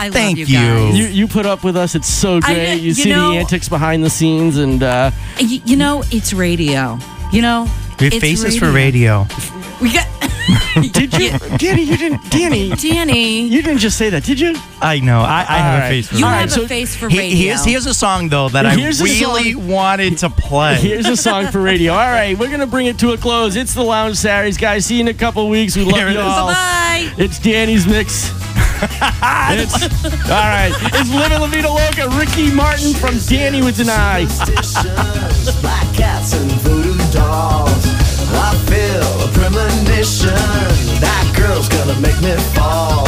I love Thank you guys. You put up with us. It's so great. You see the antics behind the scenes, and it's radio. We have faces for radio. We got. Did you, Danny? You didn't, Danny. You didn't just say that, did you? I know. I have a face for You radio. have a face for radio. Here's a song though that I really wanted to play. Here's a song for radio. All right, we're gonna bring it to a close. It's the Lounge Saturdays, guys. See you in a couple weeks. We love you all. Bye. It's Danny's mix. All right. It's Living La Vida Loca. Ricky Martin from Danny with an I. Black cats and voodoo dolls. I feel a premonition. That girl's gonna make me fall.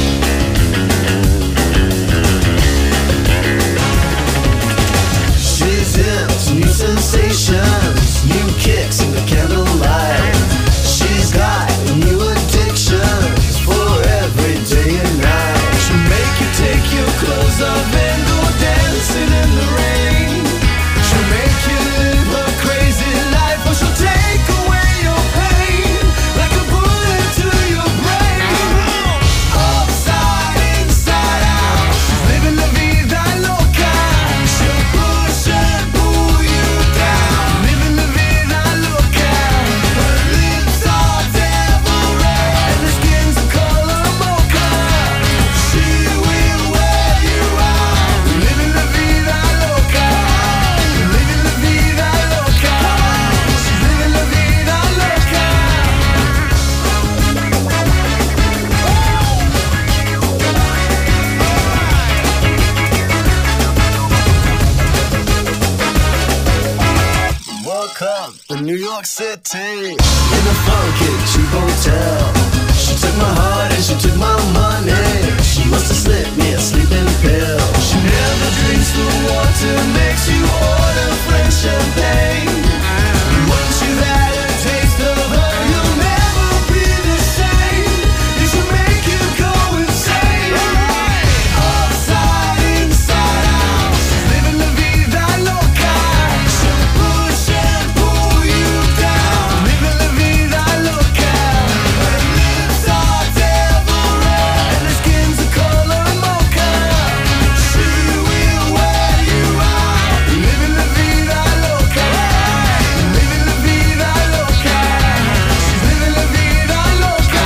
She's into new sensations, new kicks in the candlelight. She's got new addictions for every day and night. She'll make you take your clothes off and go dancing in the rain. She'll make you live her crazy life, or she'll take away your pain like a bullet to your brain. Upside, inside out, she's living la vida loca. She'll push and pull you down, living la vida loca. Her lips are devil red and her skin's the color mocha. She will wear you out, living la vida loca. Living la vida loca. She's living la vida loca. Woke up in New York City in a funky cheap hotel. She took my heart and she took my money. She must have slipped me a sleeping pill. She never drinks the water, makes you order French champagne. Once you've had a taste of her, you'll never be the same. It should make you go insane. Upside, inside out, she's living la vida loca. She'll push and pull you down, living la vida loca. Her lips are devil red and her skin's the color mocha. She will wear you out, living la vida loca. Living la vida loca. She's living la vida loca.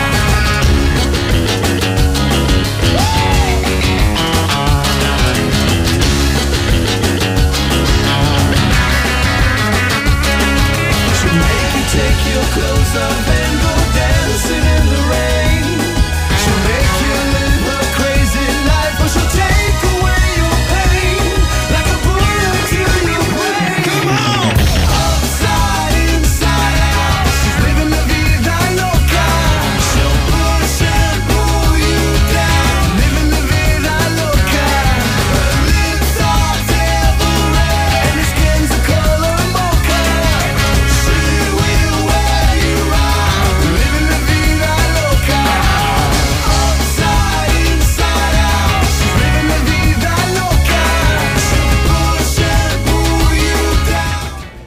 She'll make you take your clothes off and go dancing in the rain. She'll make you live her crazy life, or she'll take away your pain like a bullet to your brain. Come on! Upside, inside out, she's living la vida loca. She'll push and pull you down, living la vida loca. Her lips are devil red and her skin's the color mocha. She will wear you out, living la vida loca. Upside, inside out, she's living la vida loca. She'll push and pull you down.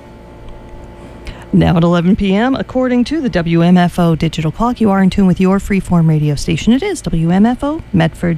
Now at 11 p.m., according to the WMFO digital clock, you are in tune with your freeform radio station. It is WMFO Medford.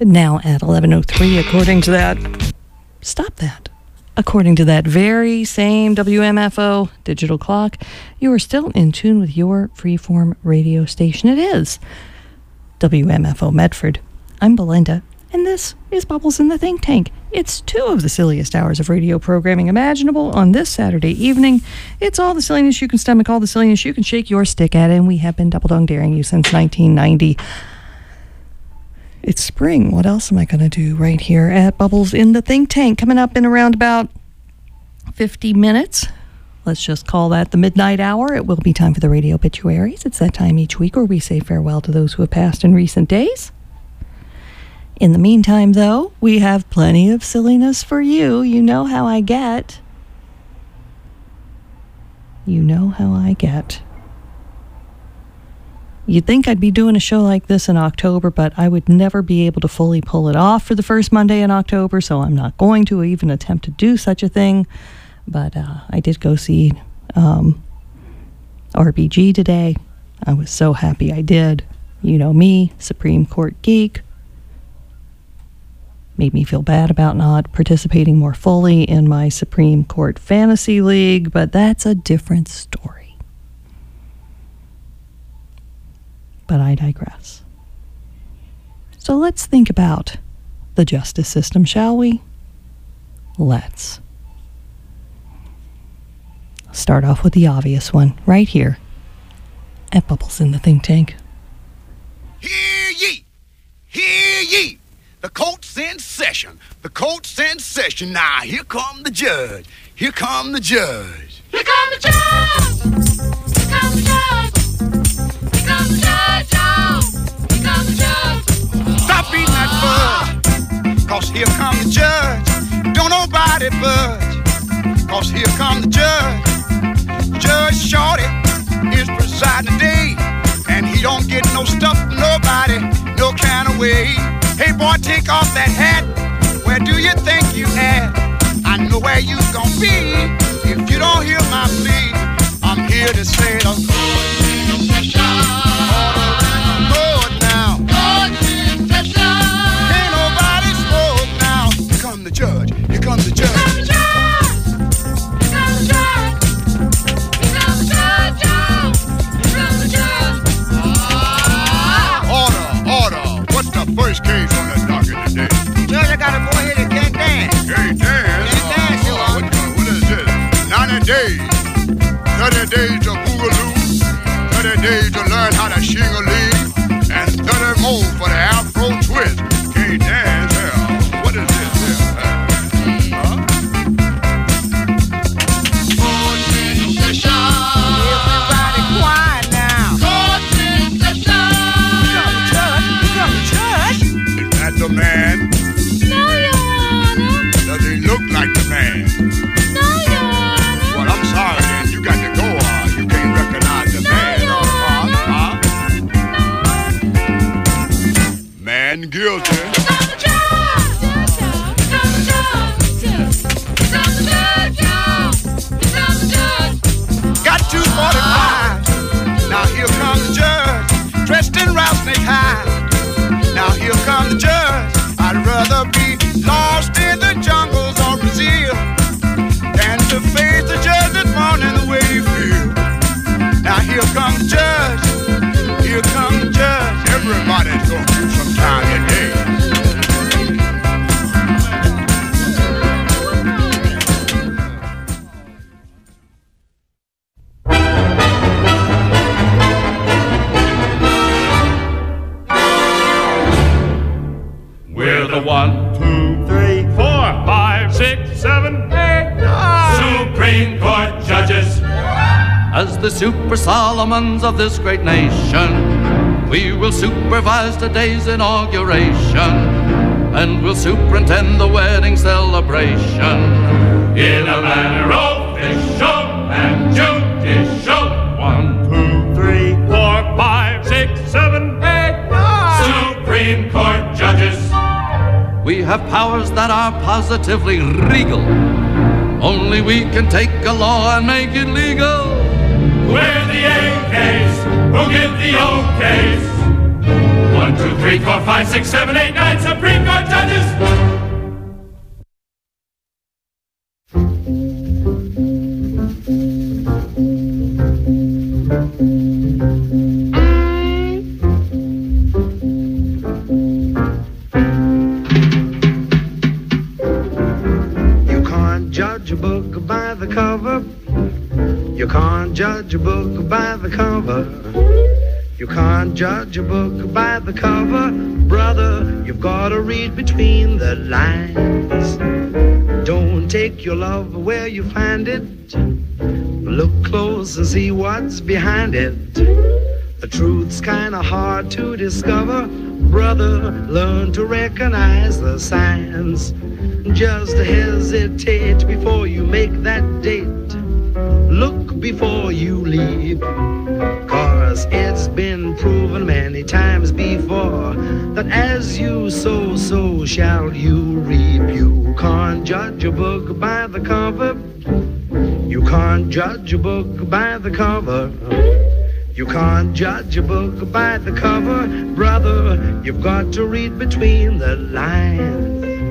Now at 11:03, according to that. Stop that. According to that very same WMFO digital clock, you are still in tune with your freeform radio station. It is WMFO Medford. I'm Belinda, and this is Bubbles in the Think Tank. It's 2 of the silliest hours of radio programming imaginable on this Saturday evening. It's all the silliness you can stomach, all the silliness you can shake your stick at, and we have been double-dong daring you since 1990. It's spring. What else am I going to do right here at Bubbles in the Think Tank? Coming up in around about 50 minutes. Let's just call that the midnight hour. It will be time for the radio obituaries. It's that time each week where we say farewell to those who have passed in recent days. In the meantime, though, we have plenty of silliness for you. You know how I get. You know how I get. You'd think I'd be doing a show like this in October, but I would never be able to fully pull it off for the first Monday in October, so I'm not going to even attempt to do such a thing. But I did go see RBG today. I was so happy I did. You know me, Supreme Court geek. Made me feel bad about not participating more fully in my Supreme Court Fantasy League, but that's a different story. But I digress. So let's think about the justice system, shall we? Let's. Start off with the obvious one, right here at Bubbles in the Think Tank. Hear ye! Hear ye! The court's in session. The court's in session. Now, here come the judge. Here come the judge. Here come the judge! Here come the judge! Here come the judge! Oh! Here come the judge! Stop beating that fudge, 'cause here come the judge. Don't nobody budge, 'cause here come the judge. Judge Shorty is presiding today, and he don't get no stuff from nobody, no kind of way. Hey boy, take off that hat. Where do you think you at? I know where you gon' be if you don't hear my plea. I'm here to say the Lord now. Ain't nobody spoke now. Here come the judge. Here comes the judge. First case on the docket today. Judge, I got a boy here that can't dance. Can't dance? Can't dance, you are. What is this? 90 days. 30 days to boogaloo. 30 days to learn how to shing-a-ling. And 30 more for the Afro twist. Can't dance, hell. What is this here? Huh? Everybody quiet now. The man? No, Your Honor. Does he look like the man? No, Your Honor. Well, I'm sorry then. You got to go on. You can't recognize the man. Your Man guilty. Got 245. Now here comes the judge, dressed in rattlesnake hide. Now here comes the judge. I'd rather be lost in the jungles of Brazil than to face the judge this morning the way you feel. Now here comes the judge. Here comes the judge. Everybody's going through some time today. We're the 1, 2, 3, 4, 5, 6, 7, 8, 9 Supreme Court judges. As the Super Solomons of this great nation, we will supervise today's inauguration, and we'll superintend the wedding celebration in a manner official and judicial. 1, 2, 3, 4, 5, 6, 7, 8, 9 Supreme Court judges. We have powers that are positively regal. Only we can take a law and make it legal. We're the AKs who give the OKs. 1, 2, 3, 4, 5, 6, 7, 8, 9 Supreme You can't judge a book by the cover. You can't judge a book by the cover. You can't judge a book by the cover. Brother, you've got to read between the lines. Don't take your love where you find it. Look close and see what's behind it. The truth's kinda hard to discover. Brother, learn to recognize the signs. Just hesitate before you make that date. Look before you leave. 'Cause it's been proven many times before that as you sow, so shall you reap. You can't judge a book by the cover. You can't judge a book by the cover. You can't judge a book by the cover. Brother, you've got to read between the lines.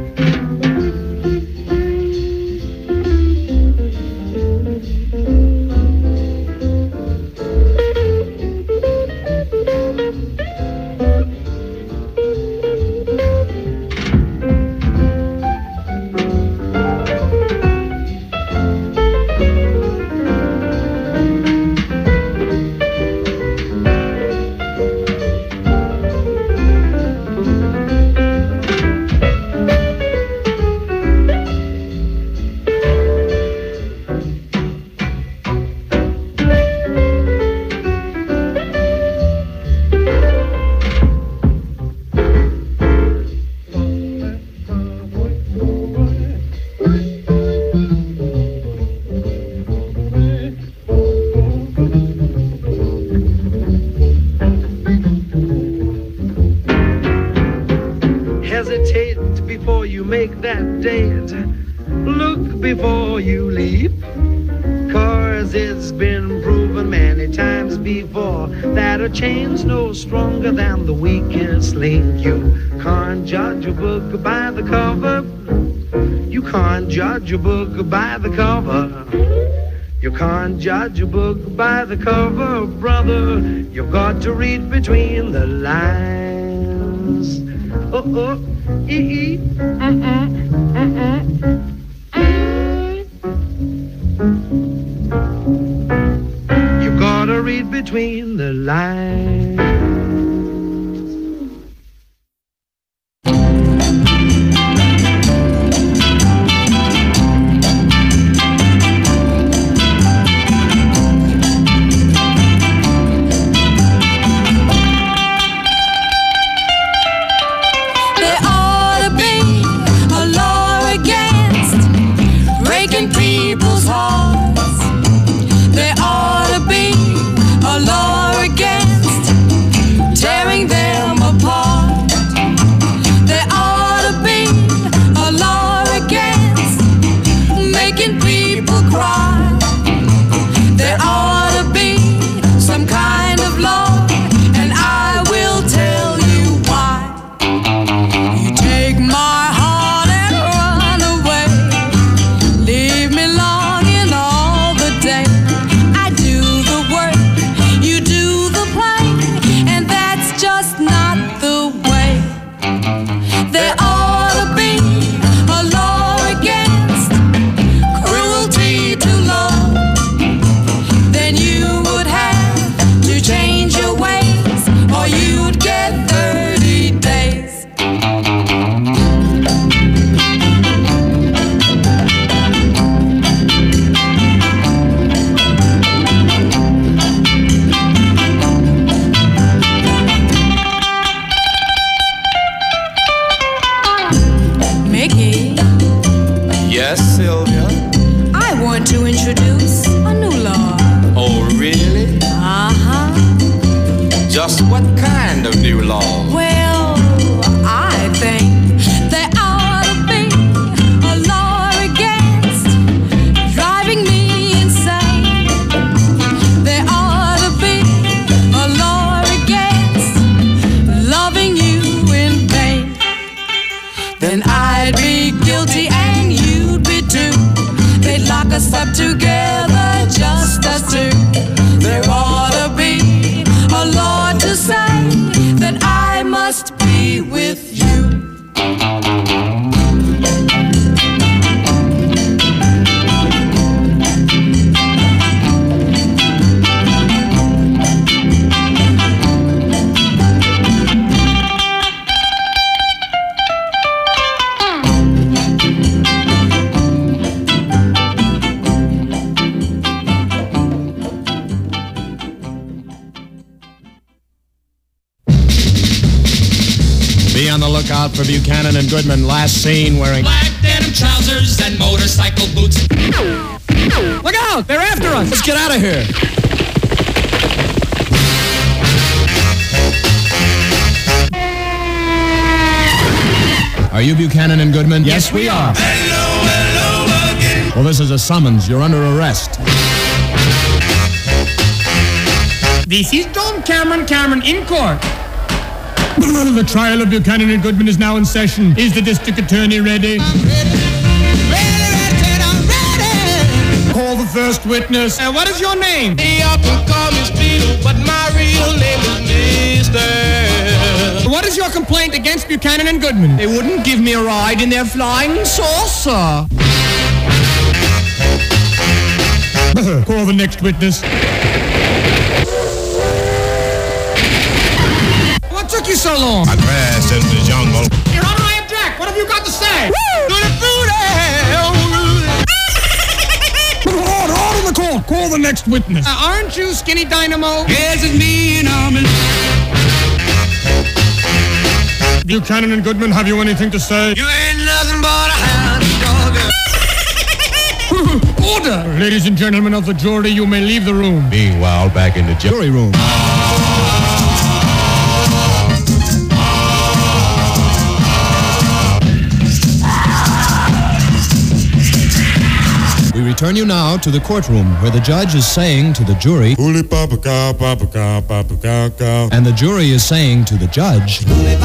Hesitate before you make that date. Look before you leap. 'Cause it's been proven many times before that a chain's no stronger than the weakest link. You can't judge a book by the cover. You can't judge a book by the cover. You can't judge a book by the cover, brother. You've got to read between the lines. Oh, oh, ee, You've got to read between the lines. Just what kind of new law? Well, I think there ought to be a law against driving me insane. There ought to be a law against loving you in vain. Then I'd be guilty and you'd be too. They'd lock us up together just as two. There ought to on the lookout for Buchanan and Goodman, last seen wearing black denim trousers and motorcycle boots. Look out! They're after us! Let's get out of here! Are you Buchanan and Goodman? Yes, we are. Hello again. Well, this is a summons. You're under arrest. This is John Cameron in court. The trial of Buchanan and Goodman is now in session. Is the district attorney ready? I'm ready. Call the first witness. What is your name? They often call me Speedo, but my real name is Mister. What is your complaint against Buchanan and Goodman? They wouldn't give me a ride in their flying saucer. Call the next witness. What took you so long? I crashed into the jungle. Your Honor, I object. What have you got to say? Order the court. Call the next witness. Aren't you Skinny Dynamo? Yes, it's me and I'm Buchanan and Goodman, have you anything to say? You ain't nothing but a hound dog. Order! Ladies and gentlemen of the jury, you may leave the room. Meanwhile, back in the jury room. We return you now to the courtroom, where the judge is saying to the jury, and the jury is saying to the judge,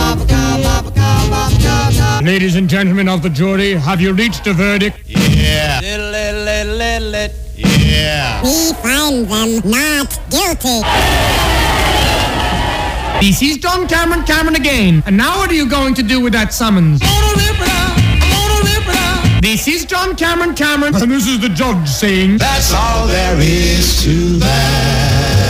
ladies and gentlemen of the jury, have you reached a verdict? Yeah. Yeah. We find them not guilty. This is John Cameron again. And now what are you going to do with that summons? This is John Cameron. And this is the judge saying, That's all there is to that.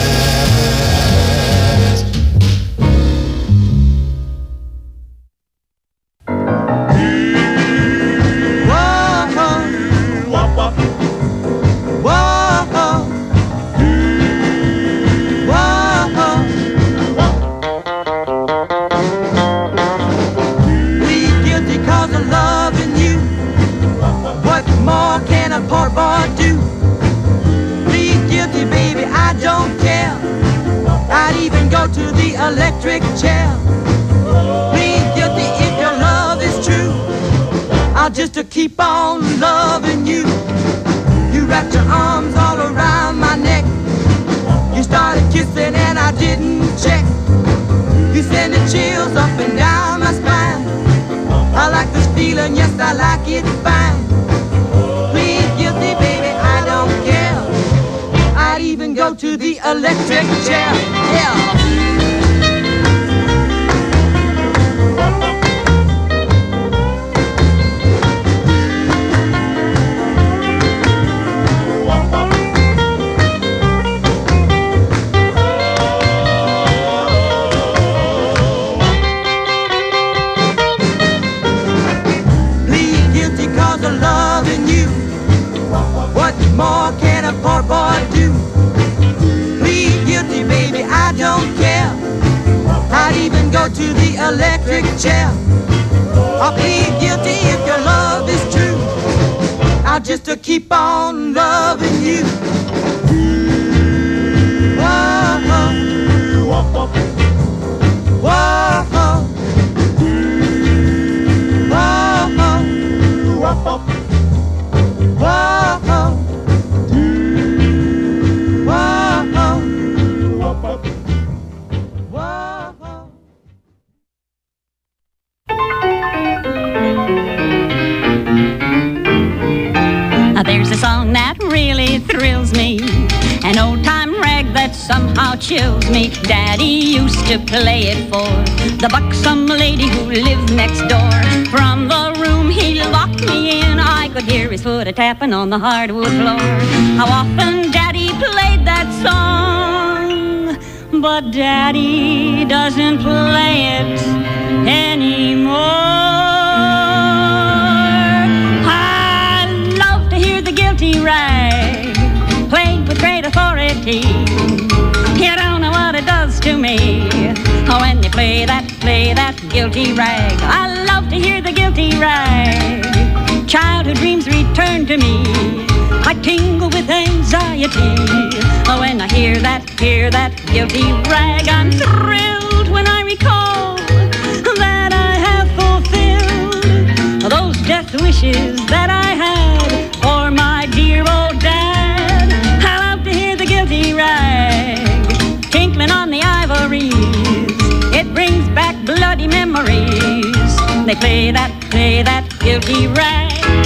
To the electric chair. Plead guilty if your love is true. I'll just keep on loving you. You wrapped your arms all around my neck. You started kissing and I didn't check. You send the chills up and down my spine. I like this feeling, yes, I like it fine. Plead guilty, baby, I don't care. I'd even go to the electric chair. Yeah. More can a poor boy do? Plead guilty, baby, I don't care. I'd even go to the electric chair. I'll plead guilty if your love is true. I'll just keep on loving you. Whoa, whoa, whoa, whoa, whoa, whoa, whoa. There's a song that really thrills me, an old-time rag that somehow chills me. Daddy used to play it for the buxom lady who lived next door. From the room he locked me in, I could hear his foot a-tapping on the hardwood floor. How often Daddy played that song, but Daddy doesn't play it anymore. Rag, played with great authority. You don't know what it does to me when you play that guilty rag. I love to hear the guilty rag. Childhood dreams return to me. I tingle with anxiety when I hear that guilty rag. I'm thrilled when I recall that I have fulfilled those death wishes that I had for my dear old dad. I love to hear the guilty rag tinkling on the ivories. It brings back bloody memories. They play that guilty rag.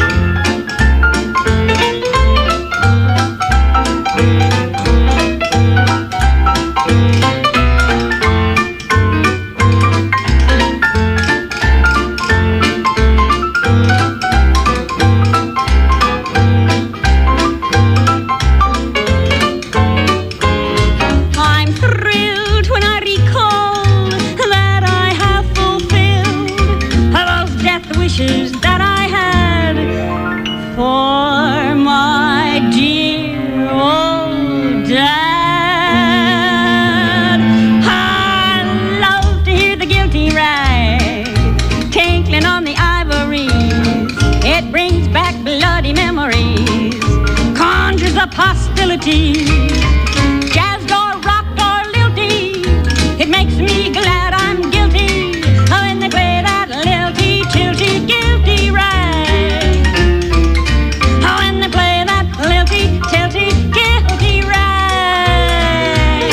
That I had for my dear old dad. I love to hear the guilty rag tinkling on the ivories. It brings back bloody memories, conjures up hostility. Jazzed or rocked or lilty, it makes me glad I'm guilty when they play that lilty tilty guilty rag. When they play that lilty tilty guilty rag.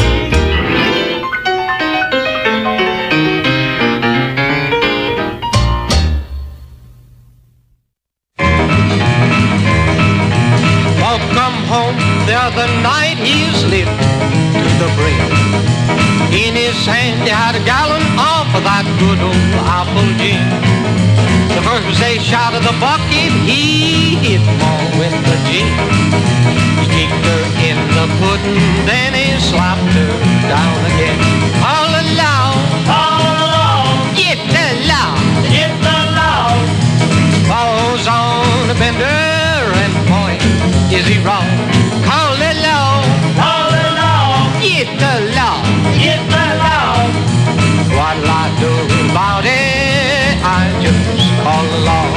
Welcome home the other night, he's lit to the brim. In his hand he had a gallon of that good old apple gin. The first they shot of the bucket, he hit more with the gin. He kicked her in the pudding, then he slapped her down again. All along, get the law, falls on the bender, and boy, is he wrong. Call it law, get the law. What'll I do about it? I just call along.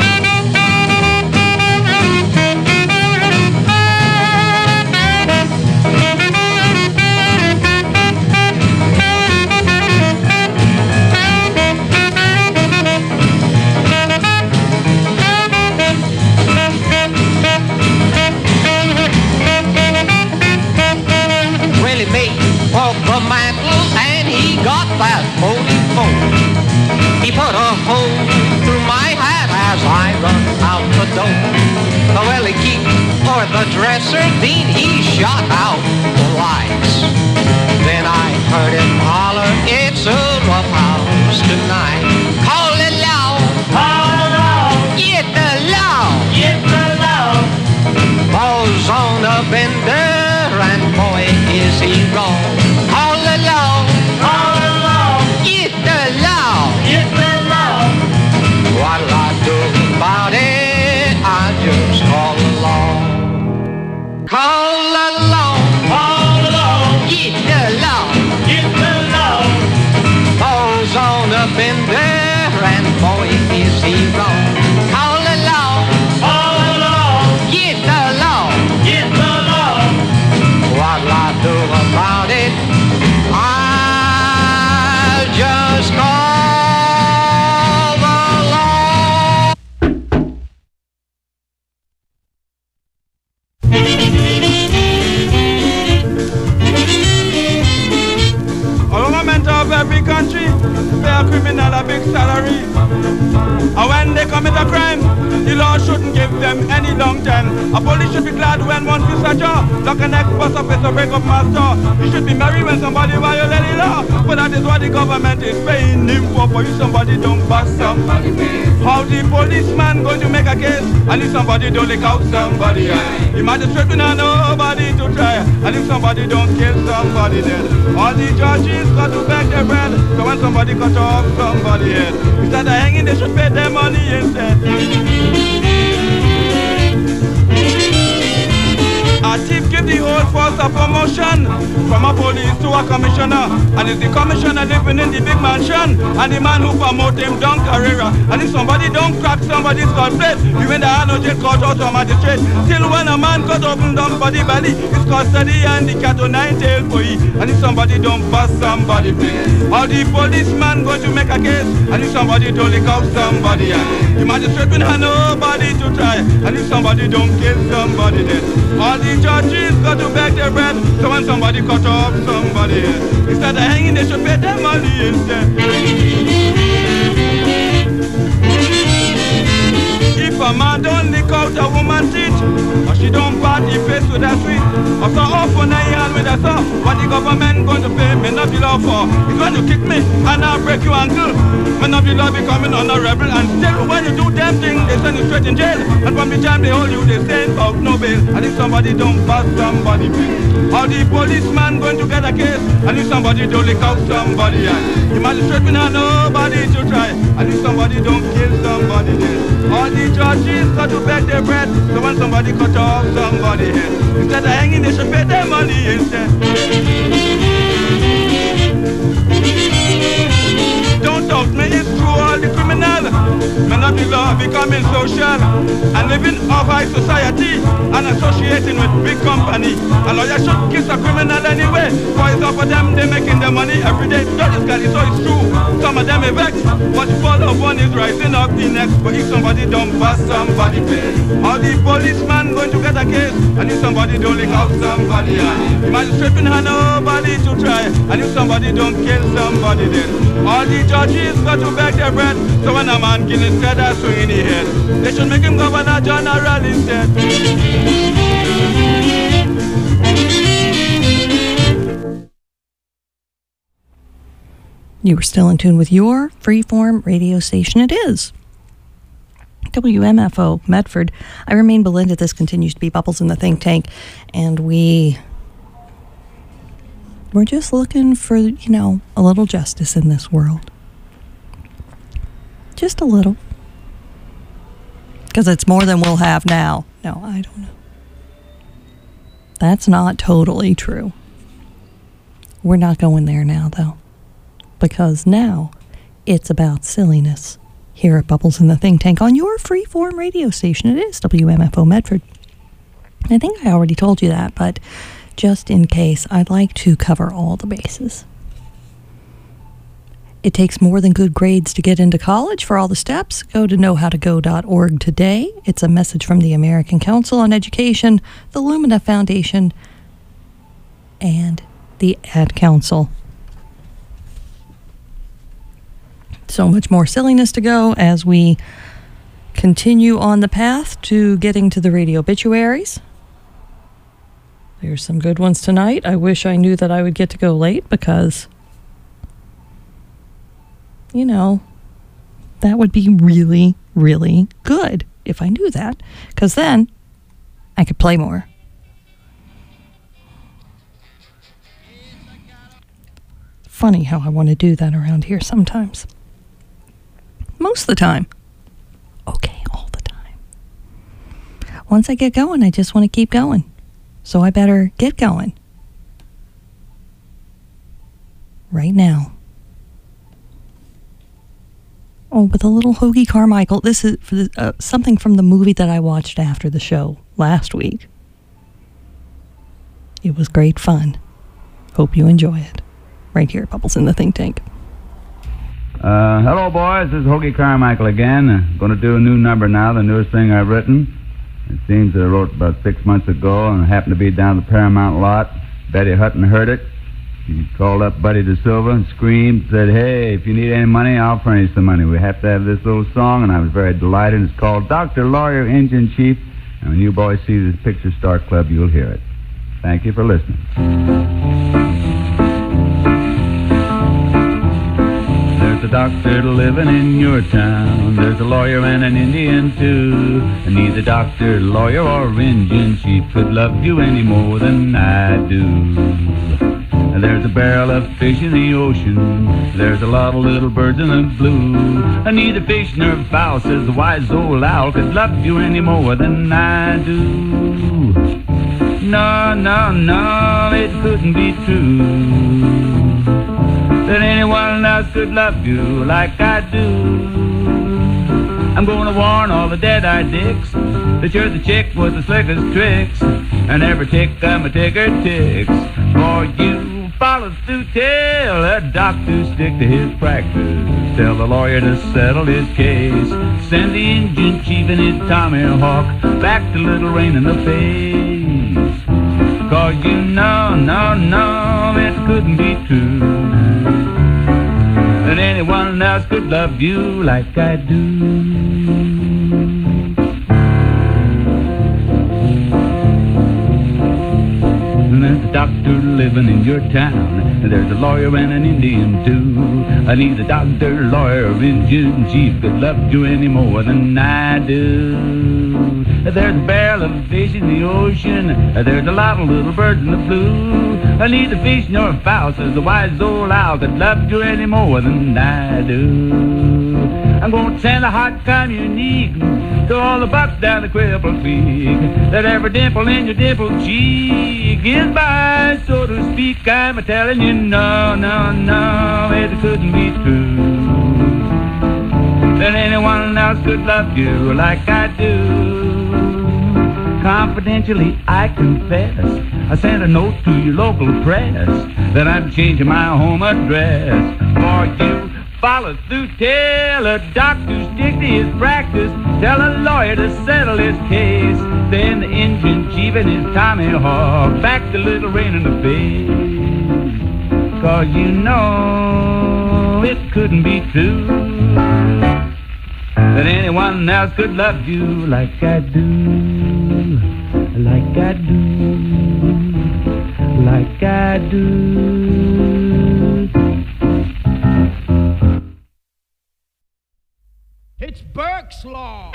Well, he made for the mantle and he got that 44. He put a hole through my hat as I run out the door. Well, he kept for the dresser, then he shot out the lights. Then I heard him holler, it's a rough house tonight. Call it loud, get the law, falls on a bender, and boy, is he wrong. Call it loud, get the law. What'll I do about it? I just call along. Call along, get the law. Falls on a bender, and boy, is he wrong. Call along, get the law. What'll I do about it? I'll just call along. All government of every country pay a criminal a big salary. And when they commit a crime, the law shouldn't give them any long time. A police should be glad when one feels a jaw. Like an ex-boss of to break up my store. You should be merry when somebody violates the law. But that is what the government is paying him for you somebody don't bust somebody. How the policeman going to make a case? And if somebody don't lick out somebody else. The magistrate will not know nobody to try. And if somebody don't kill somebody dead. All the judges got to beg their bread. So when somebody cut off somebody's head, instead of hanging they should pay their money instead. A thief give the whole force a promotion from a police to a commissioner. And if the commissioner living in the big mansion, and the man who promote him down Carrera, and if somebody don't crack somebody's skull plate, even the hand no jail court out of magistrate. Till when a man cut open down body belly, it's custody and the cat o' nine tail for he. And if somebody don't bust somebody plate, all the policeman going to make a case. And if somebody don't lick out somebody, the magistrate will have nobody to try. And if somebody don't kill somebody dead, all the judges got to beg their bread. So when somebody cut off somebody head, instead of hanging they should pay their money instead. If a man don't lick out a woman's teeth, or she don't party face with a sweet, or so off on a hand with a saw, what the government going to pay me not the law for? It's going to kick me and I'll break your ankle. Man of the law becoming honorable, and still when you do them things, they send you straight in jail. And from the time they hold you, they send out no bail. And if somebody don't bust somebody, all the policeman going to get a case. And if somebody don't lick out somebody, the magistrate will have nobody to try. And if somebody don't kill somebody dead, all the judges got to beg their bread. So when somebody cut off somebody's head, instead of hanging, they should pay their money instead. Don't doubt me, it's true, all the criminal men of the law becoming social and living off high society and associating with big company. A lawyer should kiss a criminal anyway, for it's up for them, they making their money every day. That is Cali, so it's true. Some of them are vexed, but the fall of one is rising up the next. But if somebody don't bust somebody pay, all the policeman going to get a case. And if somebody don't lick out somebody, the magistrate will have nobody to try. And if somebody don't kill somebody dead, all the judges got to beg their bread. So when a man kill instead of swinging his head, they should make him governor general instead. You are still in tune with your freeform radio station. It is WMFO Medford. I remain Belinda. This continues to be Bubbles in the Think Tank, and we're just looking for, you know, a little justice in this world. Just a little. Because it's more than we'll have now. No, I don't know. That's not totally true. We're not going there now, though. Because now it's about silliness here at Bubbles in the Think Tank on your freeform radio station. It is WMFO Medford. I think I already told you that, but just in case, I'd like to cover all the bases. It takes more than good grades to get into college. For all the steps, go to knowhowtogo.org today. It's a message from the American Council on Education, the Lumina Foundation, and the Ad Council. So much more silliness to go as we continue on the path to getting to the radio obituaries. There's some good ones tonight. I wish I knew that I would get to go late because, you know, that would be really, really good if I knew that, because then I could play more. Funny how I want to do that around here sometimes. Most of the time. Okay, all the time. Once I get going, I just want to keep going. So I better get going. Right now. Oh, with a little Hoagie Carmichael. This is for the, something from the movie that I watched after the show last week. It was great fun. Hope you enjoy it. Right here at Bubbles in the Think Tank. Hello, boys. This is Hoagie Carmichael again. I'm going to do a new number now, the newest thing I've written. It seems that I wrote about 6 months ago, and I happened to be down at the Paramount lot. Betty Hutton heard it. She called up Buddy DeSilva and screamed, said, "Hey, if you need any money, I'll furnish the money. We have to have this little song," and I was very delighted. It's called Dr. Lawyer, Engine Chief, and when you boys see the Picture Star Club, you'll hear it. Thank you for listening. There's a doctor living in your town. There's a lawyer and an Indian too. And neither doctor, lawyer, or Indian chief could love you any more than I do. And there's a barrel of fish in the ocean. There's a lot of little birds in the blue. And neither fish nor fowl, says the wise old owl, could love you any more than I do. no, no, no, it couldn't be true that anyone else could love you like I do. I'm gonna warn all the dead-eyed dicks that you're the chick with the slickest tricks, and every tick I'ma take her ticks. For you follow through, tell a doctor stick to his practice, tell the lawyer to settle his case, send the engine chief and his tomahawk back to Little Rain in the face. Cause you know, no, no, it couldn't be true that anyone else could love you like I do. And there's a doctor living in your town, and there's a lawyer and an Indian too. I need a doctor, lawyer, Indian chief could love you any more than I do. There's a barrel of fish in the ocean, there's a lot of little birds in the blue. I need the fish nor fowl, says the wise old owl, could love you any more than I do. I'm gonna send a hot communique to all the bucks down the Cripple Creek, that every dimple in your dimpled cheek is by, so to speak. I'm a-telling you, no, no, no, it couldn't be true that anyone else could love you like I do. Confidentially, I confess, I sent a note to your local press that I'm changing my home address. For you follow through, tell a doctor stick to his practice, tell a lawyer to settle his case, send the engine chief and his tomahawk back to Little Rain in the Bay. Cause you know it couldn't be true that anyone else could love you like I do, like I do, like I do. It's Burke's Law.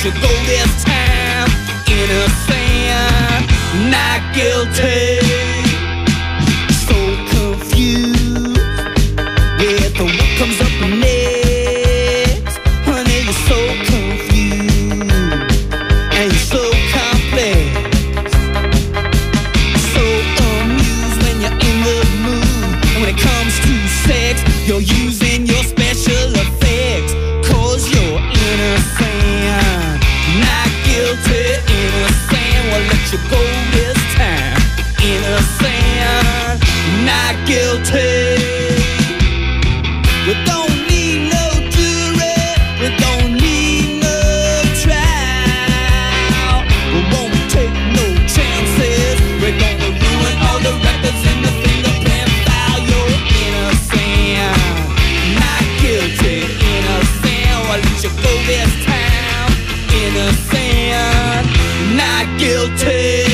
let you go this time. Innocent, not guilty. So confused with what comes up next. Honey, you're so confused and you're so complex. So amused when you're in the mood. And when it comes to sex, you're using your special effects. Cause you're innocent, not guilty. Innocent, we'll let you go this time. Innocent, not guilty. We don't need no jury, we don't need no trial. We won't take no chances, we're gonna ruin all the records in the fingerprint file. You're innocent, not guilty. Innocent, we'll let you go this time. Innocent, not guilty.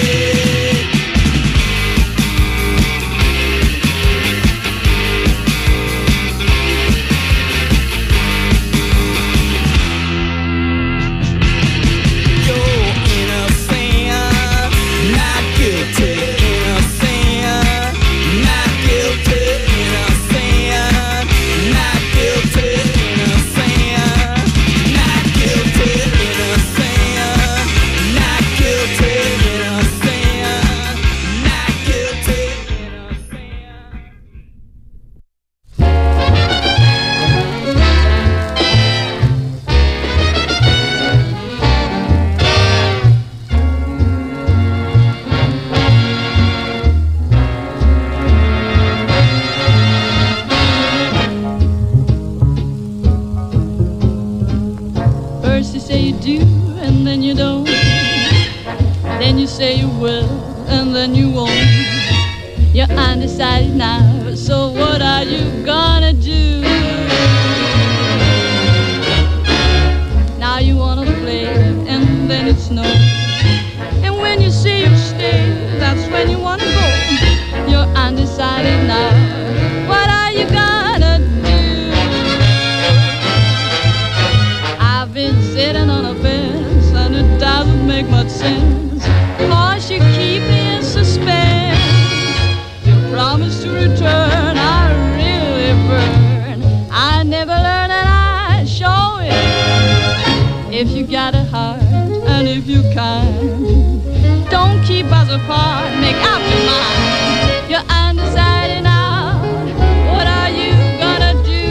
First you say you do, and then you don't. Then you say you will, and then you won't. You're undecided now, so what are you gonna do? Now you wanna play, and then it's no. And when you say you stay, that's when you wanna go. You're undecided now, what are you gonna do? I've been sitting on a fence, and it doesn't make much sense. Cause you keep me in suspense. You promise to return, I really burn. I never learn and I show it. If you got a heart, and if you kind, don't keep us apart, make up your mind. You're undecided now, what are you gonna do?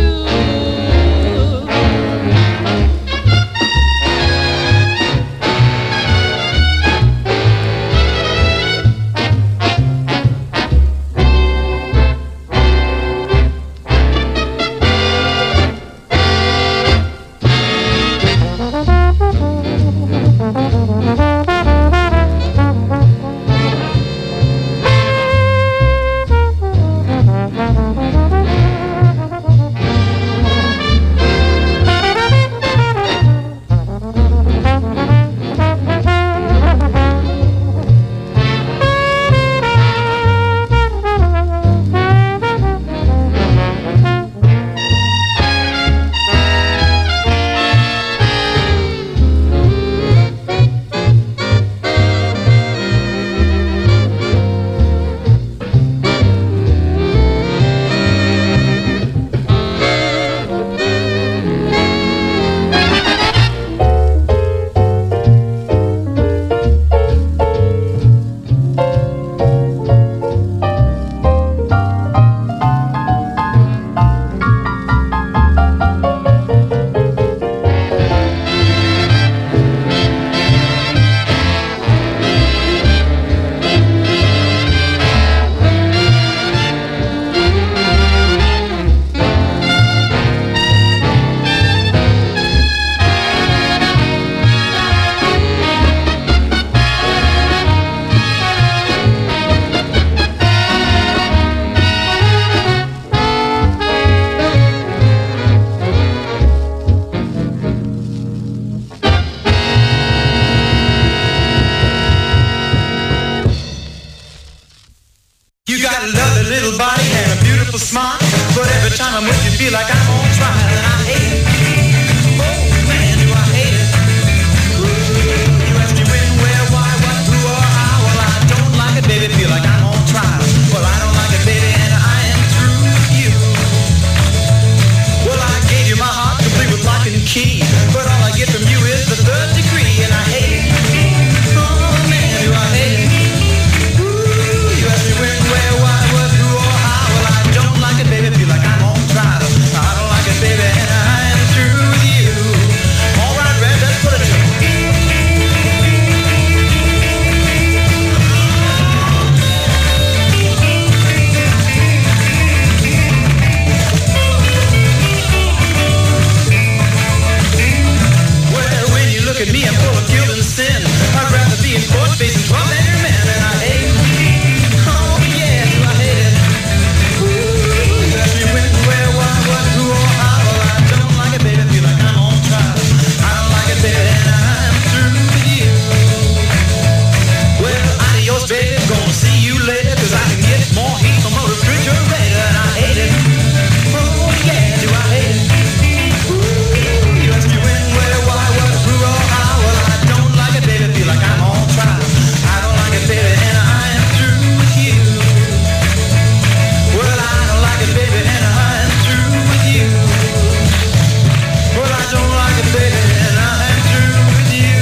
Smart, but every time I'm with you, feel like I'm on trial, and I hate it. Oh man, do I hate it? in court facing 12 letter man, and I hate it. Oh yeah, do I hate it. Ooh, you ask me when, where, why, what, who, or how. Well, I don't like it, baby, feel like I'm on trial. I don't like it, baby, and I'm through with you. Well, adios, baby, gonna see you later, 'cause I can get more heat from a refrigerator, and I hate it. Oh yeah, do I hate it. Ooh, you ask me when, where, why, what, who, or how. Well, I don't like it, baby, feel like I'm on trial. I don't like it, baby, and I am through with you. Well, I don't like it, baby, and I am through with you. Well, I don't like it, baby, and I am through with you.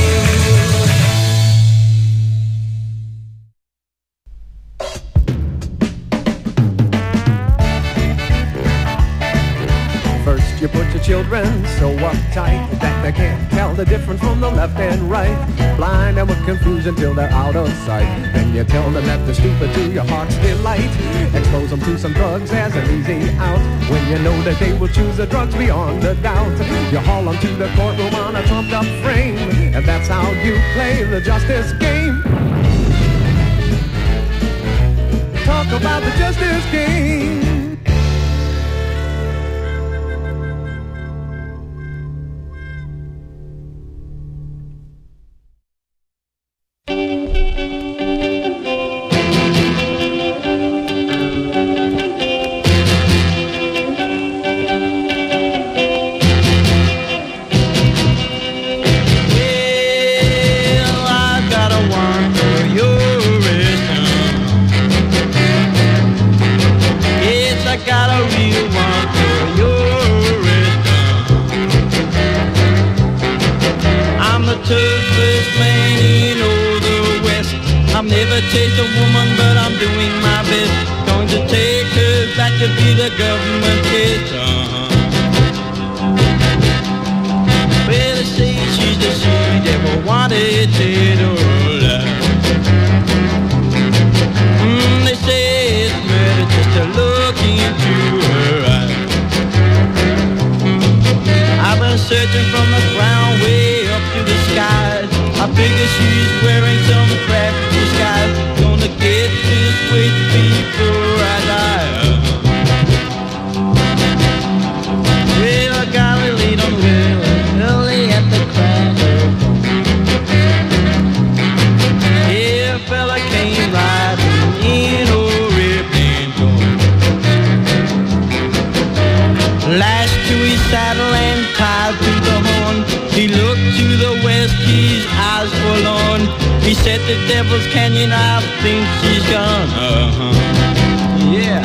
First you put your children so uptight that they can't tell the difference from the left and right. Blind and with confusion till they're out of sight. Then you tell them that they're stupid to your heart's delight. Expose them to some drugs as an easy out. When you know that they will choose the drugs beyond a doubt. You haul them to the courtroom on a trumped up frame. And that's how you play the justice game. Talk about the justice game. Taste a woman, but I'm doing my best. Going to take her back to be the government kid. Well, they say she's the she never wanted to do love. They say it's murder just to look into her eyes. I've been searching from the ground way up to the skies. I figure she's wearing some crap disguise. Gonna get this weight before I die. Well, I got a lead on Will early at the crack of dawn. Yeah, a fella came riding in a ripped and torn. Lashed to his saddle and tied to the horn. He looked to the west, his eyes forlorn. He said the Devil's Canyon, I think she's gone. Yeah.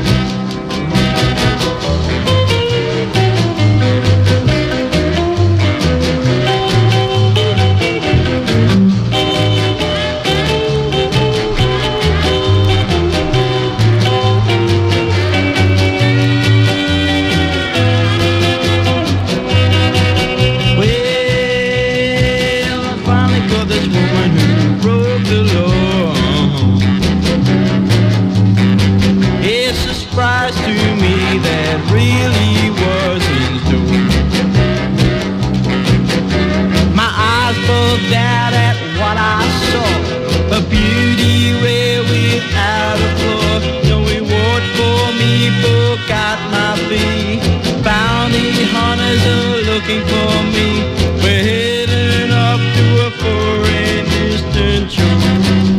Down at what I saw, a beauty rare without a flaw. No reward for me, forgot my fee. Bounty hunters are looking for me. We're heading up to a foreign distant shore.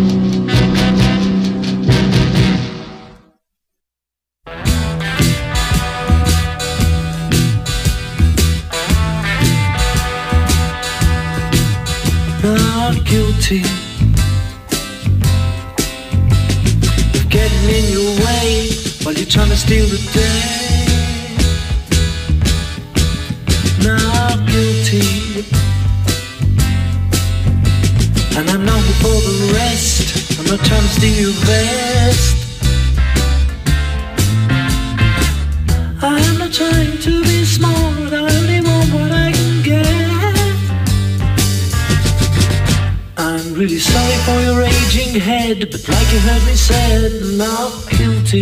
Not guilty of getting in your way while you're trying to steal the day. Not guilty, and I'm not before the rest. I'm not trying to steal your vest. I'm not trying to be smart, I only want what I can get. I'm really sorry for your raging head, but like you heard me said, not guilty.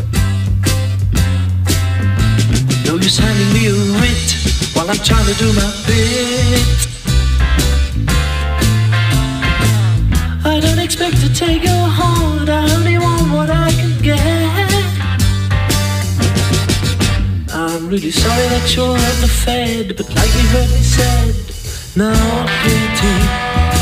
No use handing me a writ while I'm trying to do my bit. take your heart, I only want what I can get. I'm really sorry that you're underfed, but like you heard me said, not guilty.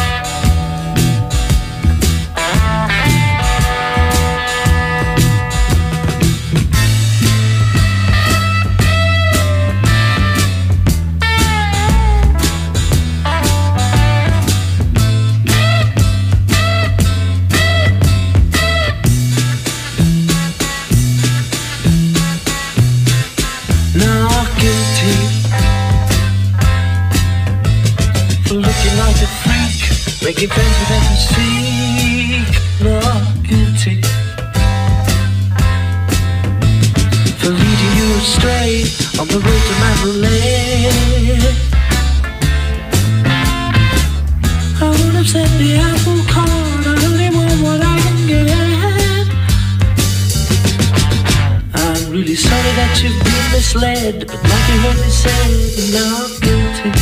Making friends with every streak, not guilty. For leading you astray on the road to Mandalay. I would have said the apple cart, I only want what I can get. I'm really sorry that you've been misled, but like you heard me say, not guilty.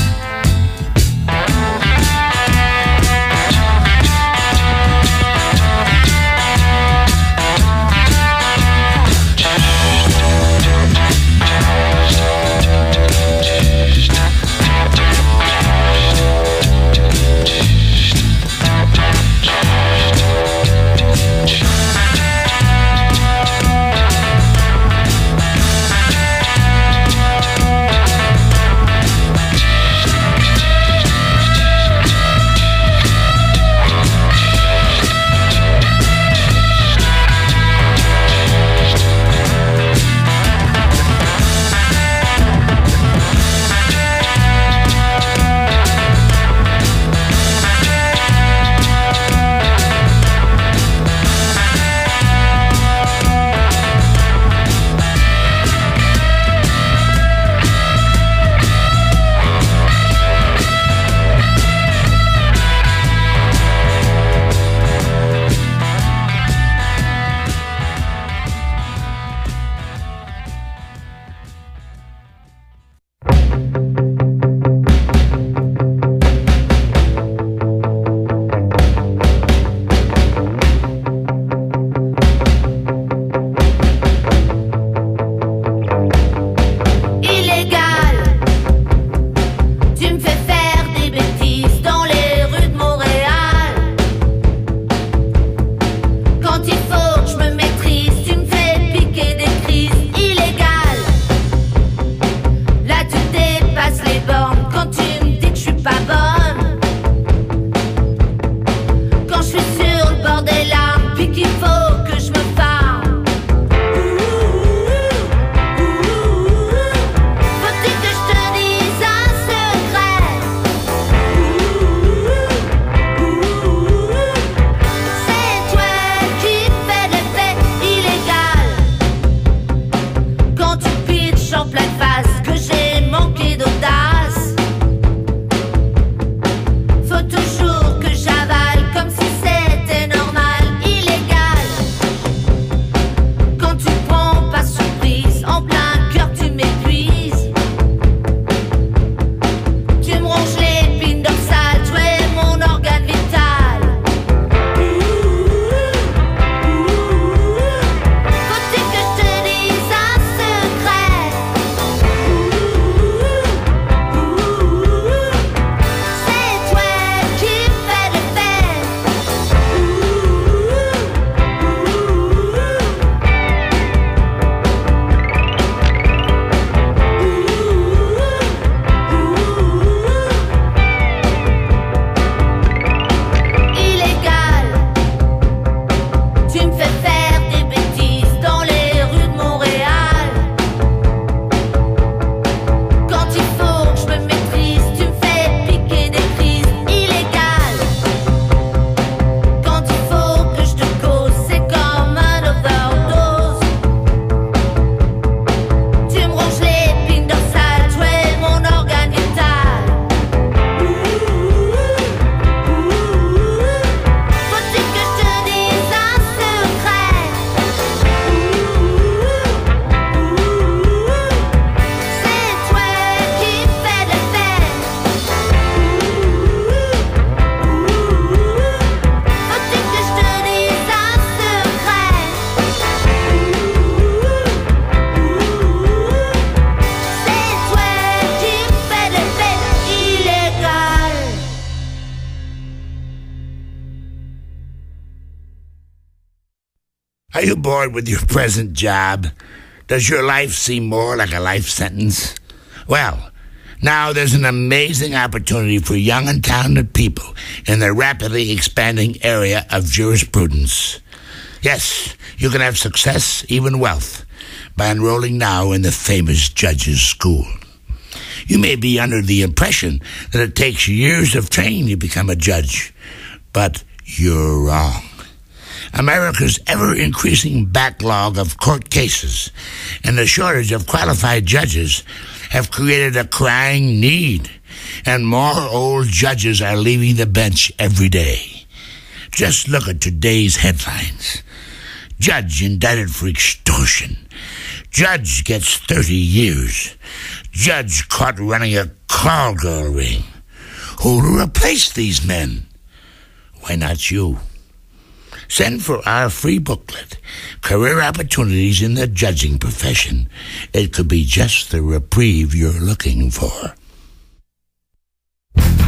Are you bored with your present job? Does your life seem more like a life sentence? Well, now there's an amazing opportunity for young and talented people in the rapidly expanding area of jurisprudence. Yes, you can have success, even wealth, by enrolling now in the famous Judges School. You may be under the impression that it takes years of training to become a judge, but you're wrong. America's ever-increasing backlog of court cases and the shortage of qualified judges have created a crying need, and more old judges are leaving the bench every day. Just look at today's headlines. Judge indicted for extortion. Judge gets 30 years. Judge caught running a call girl ring. Who will replace these men? Why not you? Send for our free booklet, Career Opportunities in the Judging Profession. It could be just the reprieve you're looking for.